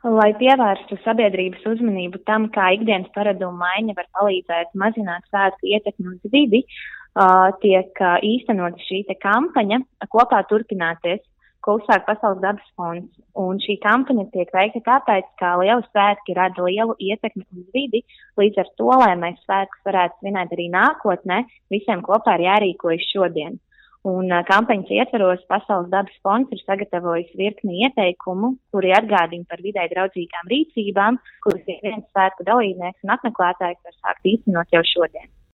Lai pievērstu sabiedrības uzmanību tam, kā ikdienas paradumu maiņa var palīdzēt mazināt svētku ietekmi uz vidi, tiek īstenot šī kampaņa kopā turpināties, ko uzsāk Pasaules dabas fonds. Un šī kampaņa tiek veikta tāpēc, ka lieli svētki rada lielu ietekmi uz vidi, līdz ar to, lai mēs svētkus varētu svinēt arī nākotnē, visiem kopā ir jārīkojas šodien. Un kampaņas ietvaros Pasaules dabas fonds ir sagatavojis virkni ieteikumu, kuri atgādina par videi draudzīgām rīcībām, kuras viens svētku dalībnieks un apmeklētājs var sākt īstenot jau šodien.